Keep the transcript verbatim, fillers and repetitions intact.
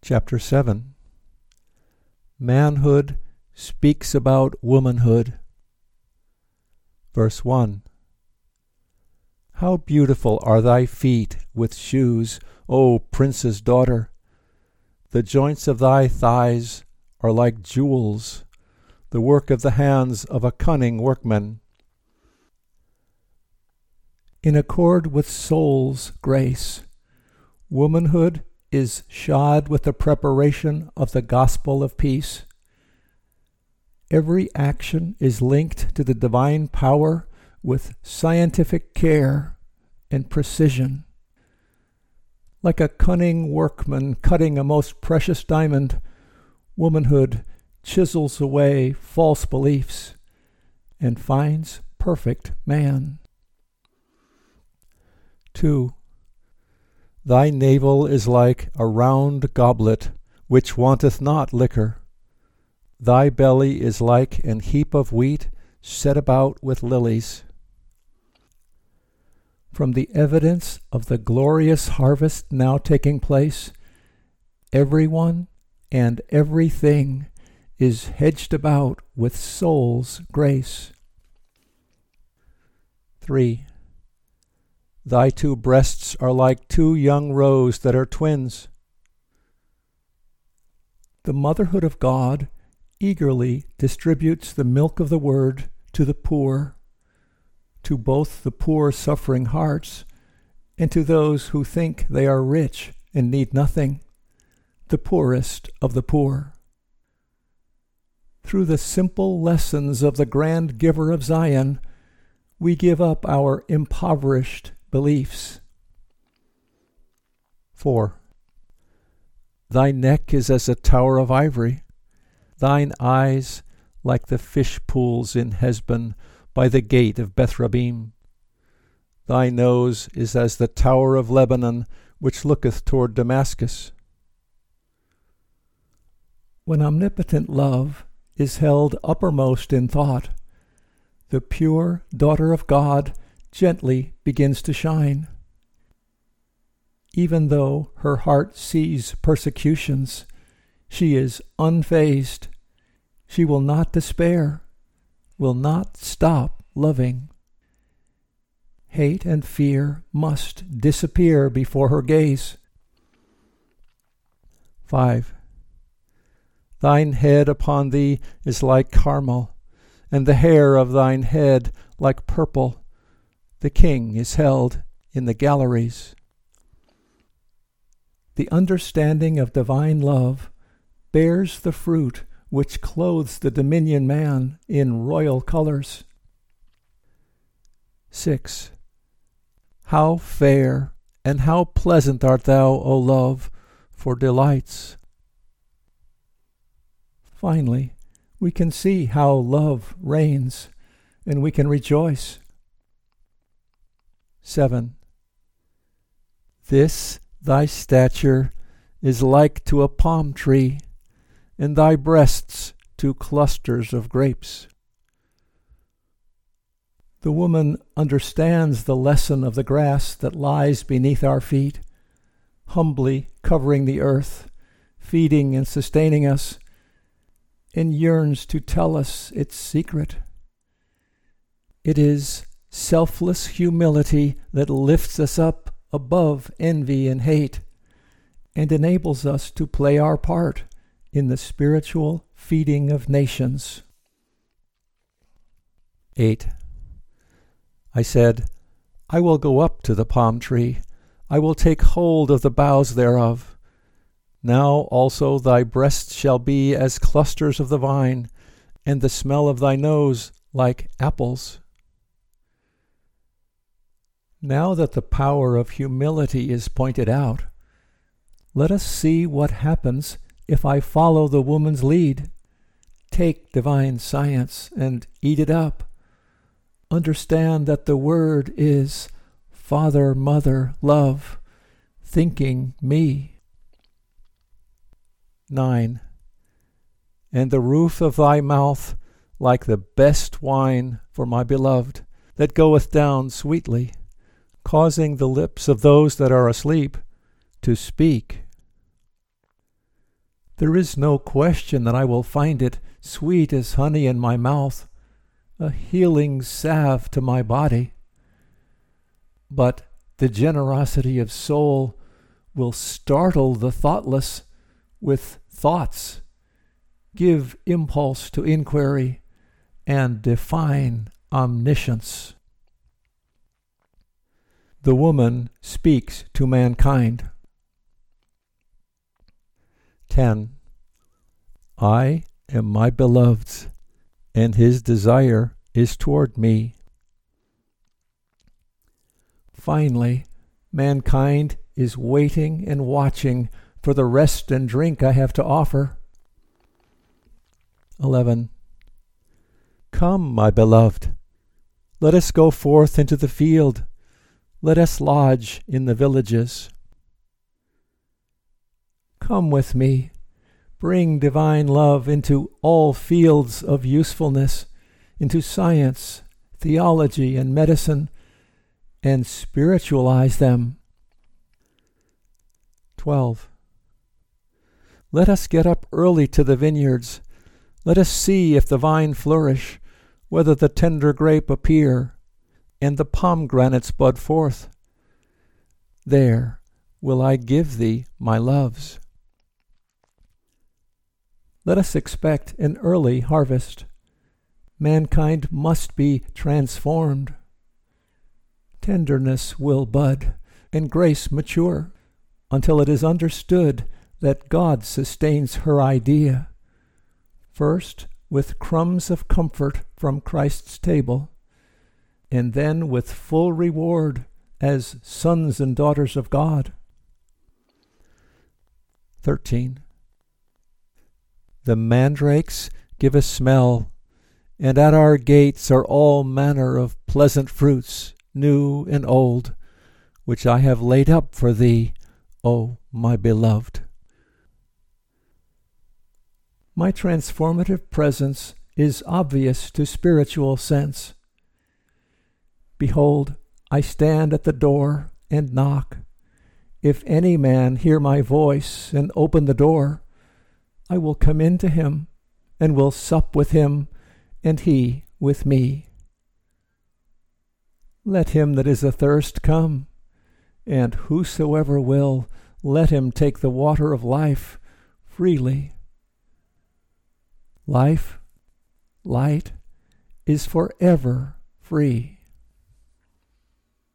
Chapter seven. Manhood speaks about womanhood. Verse one. How beautiful are thy feet with shoes, O prince's daughter! The joints of thy thighs are like jewels, the work of the hands of a cunning workman. In accord with soul's grace, womanhood is shod with the preparation of the gospel of peace. Every action is linked to the divine power with scientific care and precision. Like a cunning workman cutting a most precious diamond, womanhood chisels away false beliefs and finds perfect man. Two. Thy navel is like a round goblet, which wanteth not liquor. Thy belly is like an heap of wheat set about with lilies. From the evidence of the glorious harvest now taking place, everyone and everything is hedged about with soul's grace. Three. Thy two breasts are like two young roes that are twins. The motherhood of God eagerly distributes the milk of the word to the poor, to both the poor suffering hearts and to those who think they are rich and need nothing, the poorest of the poor. Through the simple lessons of the grand giver of Zion, we give up our impoverished beliefs. Four. Thy neck is as a tower of ivory, thine eyes like the fish pools in Hesbon by the gate of Bethrabim. Thy nose is as the tower of Lebanon, which looketh toward Damascus. When omnipotent love is held uppermost in thought, the pure daughter of God gently begins to shine. Even though her heart sees persecutions, she is unfazed. She will not despair, will not stop loving. Hate and fear must disappear before her gaze. Five. Thine head upon thee is like carmel, and the hair of thine head like purple. The king is held in the galleries. The understanding of divine love bears the fruit which clothes the dominion man in royal colors. Six. How fair and how pleasant art thou, O love, for delights. Finally, we can see how love reigns, and we can rejoice. Seven. This thy stature is like to a palm tree, and thy breasts to clusters of grapes. The woman understands the lesson of the grass that lies beneath our feet, humbly covering the earth, feeding and sustaining us, and yearns to tell us its secret. It is selfless humility that lifts us up above envy and hate and enables us to play our part in the spiritual feeding of nations. Eight. I said, I will go up to the palm tree. I will take hold of the boughs thereof. Now also thy breasts shall be as clusters of the vine, and the smell of thy nose like apples. Now that the power of humility is pointed out, let us see what happens if I follow the woman's lead, take divine science and eat it up. Understand that the word is Father, Mother, Love, thinking me. Nine. And the roof of thy mouth like the best wine for my beloved, that goeth down sweetly, causing the lips of those that are asleep to speak. There is no question that I will find it sweet as honey in my mouth, a healing salve to my body. But the generosity of soul will startle the thoughtless with thoughts, give impulse to inquiry, and define omniscience. The woman speaks to mankind. ten. I am my beloved's, and his desire is toward me. Finally, mankind is waiting and watching for the rest and drink I have to offer. eleven. Come, my beloved, let us go forth into the field. Let us lodge in the villages. Come with me, bring divine love into all fields of usefulness, into science, theology, and medicine, and spiritualize them. twelve. Let us get up early to the vineyards. Let us see if the vine flourish, whether the tender grape appear, and the pomegranates bud forth. There will I give thee my loves. Let us expect an early harvest. Mankind must be transformed. Tenderness will bud, and grace mature, until it is understood that God sustains her idea, first with crumbs of comfort from Christ's table, and then with full reward as sons and daughters of God. thirteen. The mandrakes give a smell, and at our gates are all manner of pleasant fruits, new and old, which I have laid up for thee, O my beloved. My transformative presence is obvious to spiritual sense. Behold, I stand at the door and knock. If any man hear my voice and open the door, I will come in to him, and will sup with him, and he with me. Let him that is athirst come, and whosoever will, let him take the water of life freely. Life, light, is forever free.